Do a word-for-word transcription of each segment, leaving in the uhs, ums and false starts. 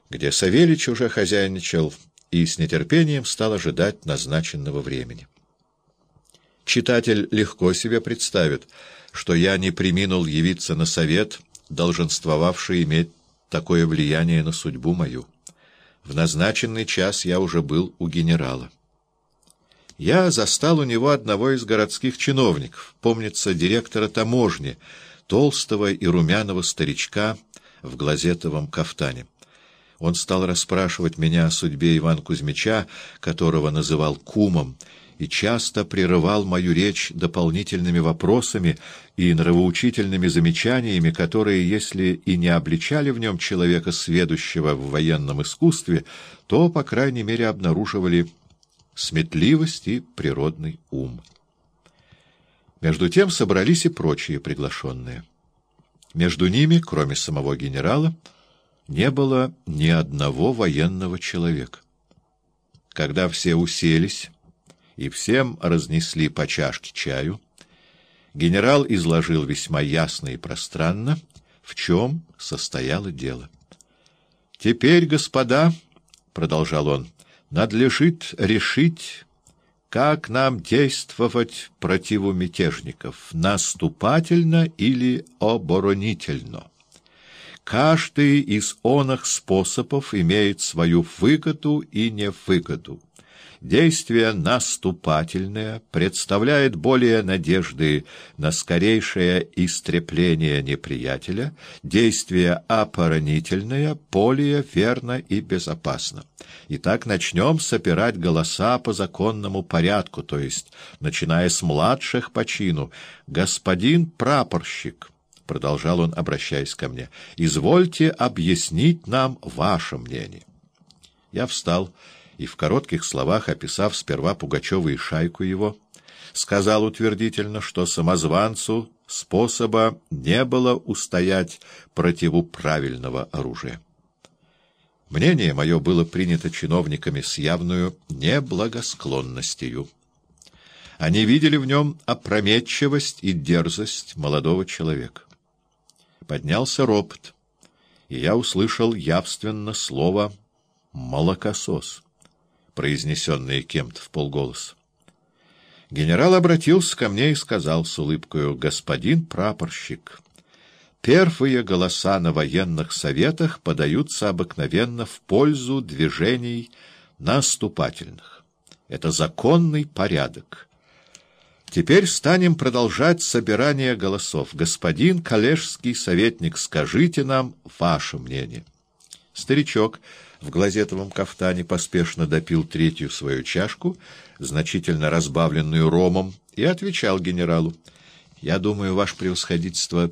где Савельич уже хозяйничал и с нетерпением стал ожидать назначенного времени. Читатель легко себе представит, что я не преминул явиться на совет, долженствовавший иметь такое влияние на судьбу мою. В назначенный час я уже был у генерала. Я застал у него одного из городских чиновников, помнится, директора таможни, толстого и румяного старичка в глазетовом кафтане. Он стал расспрашивать меня о судьбе Ивана Кузьмича, которого называл кумом, и часто прерывал мою речь дополнительными вопросами и нравоучительными замечаниями, которые, если и не обличали в нем человека, сведущего в военном искусстве, то, по крайней мере, обнаруживали сметливость и природный ум. Между тем собрались и прочие приглашенные. Между ними, кроме самого генерала, не было ни одного военного человека. Когда все уселись и всем разнесли по чашке чаю, генерал изложил весьма ясно и пространно, в чем состояло дело. «Теперь, господа, — продолжал он, — надлежит решить, как нам действовать противу мятежников, наступательно или оборонительно. Каждый из оных способов имеет свою выгоду и невыгоду. Действие наступательное представляет более надежды на скорейшее истребление неприятеля, действие оборонительное более верно и безопасно. Итак, начнем собирать голоса по законному порядку, то есть, начиная с младших по чину. Господин прапорщик, — продолжал он, обращаясь ко мне, — извольте объяснить нам ваше мнение. Я встал и, в коротких словах описав сперва Пугачева и шайку его, сказал утвердительно, что самозванцу способа не было устоять противу правильного оружия. Мнение мое было принято чиновниками с явную неблагосклонностью. Они видели в нем опрометчивость и дерзость молодого человека. Поднялся ропот, и я услышал явственно слово «молокосос», произнесенное кем-то вполголоса. Генерал обратился ко мне и сказал с улыбкою: «Господин прапорщик, первые голоса на военных советах подаются обыкновенно в пользу движений наступательных. Это законный порядок. Теперь станем продолжать собирание голосов. Господин коллежский советник, скажите нам ваше мнение». Старичок в глазетовом кафтане поспешно допил третью свою чашку, значительно разбавленную ромом, и отвечал генералу: «Я думаю, ваше превосходительство,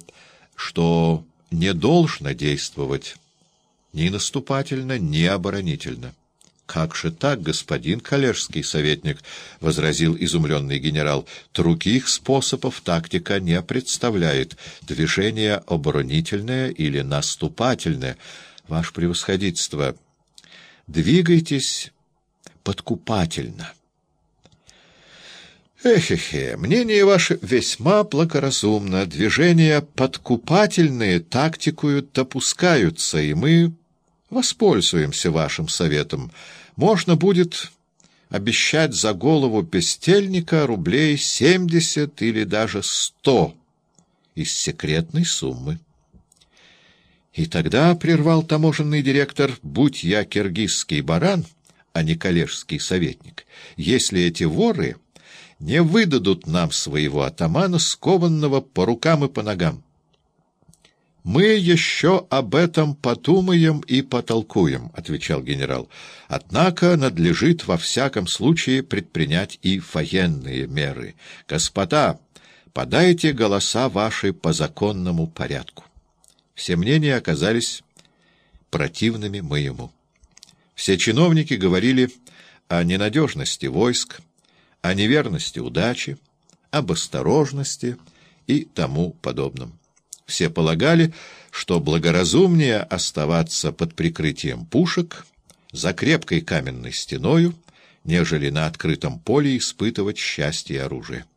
что не должно действовать ни наступательно, ни оборонительно». «Как же так, господин коллежский советник?» — возразил изумленный генерал. «Других способов тактика не представляет. Движение оборонительное или наступательное. Ваше превосходительство, двигайтесь подкупательно». «Эхе-хе, мнение ваше весьма благоразумно. Движения подкупательные тактикою допускаются, и мы воспользуемся вашим советом. Можно будет обещать за голову бездельника рублей семьдесят или даже сто из секретной суммы». «И тогда, — прервал таможенный директор, — будь я киргизский баран, а не коллежский советник, если эти воры не выдадут нам своего атамана, скованного по рукам и по ногам». «Мы еще об этом подумаем и потолкуем», — отвечал генерал. «Однако надлежит во всяком случае предпринять и военные меры. Господа, подайте голоса ваши по законному порядку». Все мнения оказались противными моему. Все чиновники говорили о ненадежности войск, о неверности удачи, об осторожности и тому подобном. Все полагали, что благоразумнее оставаться под прикрытием пушек, за крепкой каменной стеною, нежели на открытом поле испытывать счастье оружия.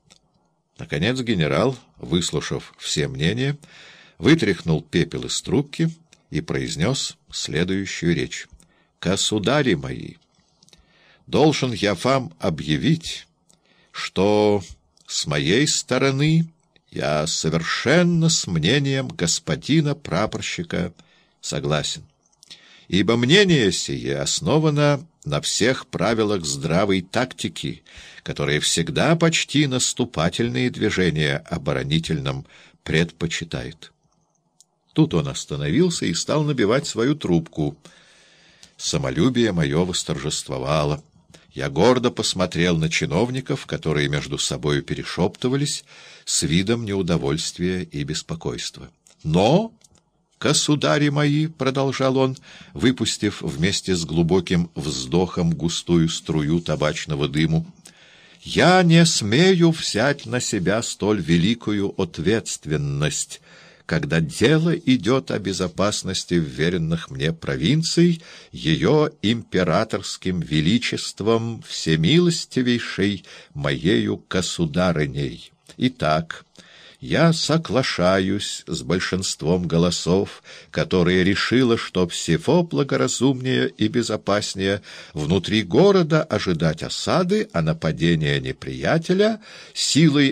Наконец генерал, выслушав все мнения, вытряхнул пепел из трубки и произнес следующую речь. «Государи мои, должен я вам объявить, что с моей стороны я совершенно с мнением господина прапорщика согласен, ибо мнение сие основано на всех правилах здравой тактики, которые всегда почти наступательные движения оборонительным предпочитает». Тут он остановился и стал набивать свою трубку. Самолюбие мое восторжествовало. Я гордо посмотрел на чиновников, которые между собою перешептывались с видом неудовольствия и беспокойства. «Но, государи мои, — продолжал он, выпустив вместе с глубоким вздохом густую струю табачного дыму, — я не смею взять на себя столь великую ответственность, когда дело идет о безопасности вверенных мне провинций, ее императорским величеством всемилостивейшей моею государыней. Итак, я соглашаюсь с большинством голосов, которые решило, что всего благоразумнее и безопаснее внутри города ожидать осады, а нападения неприятеля силой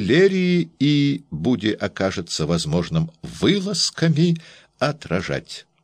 артиллерии и, буди окажется возможным, вылазками отражать.